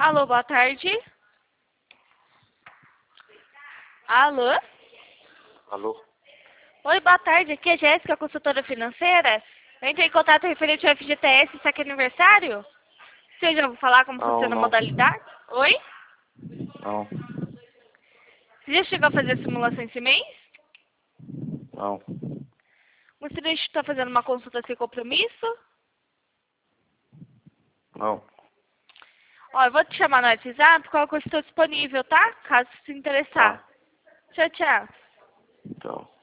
Alô, boa tarde. Alô? Alô? Oi, boa tarde. Aqui é Jéssica, consultora financeira. Eu entrei em contato referente ao FGTS, saque aniversário. Você já ouviu falar como Não, funciona a não, modalidade? Oi? não, Você já chegou a fazer a simulação esse mês? não, Você está fazendo uma consulta sem compromisso? não. Ó, eu vou te chamar no WhatsApp, qual que eu estou disponível, tá? Caso se interessar. Tá, Tchau, tchau. então.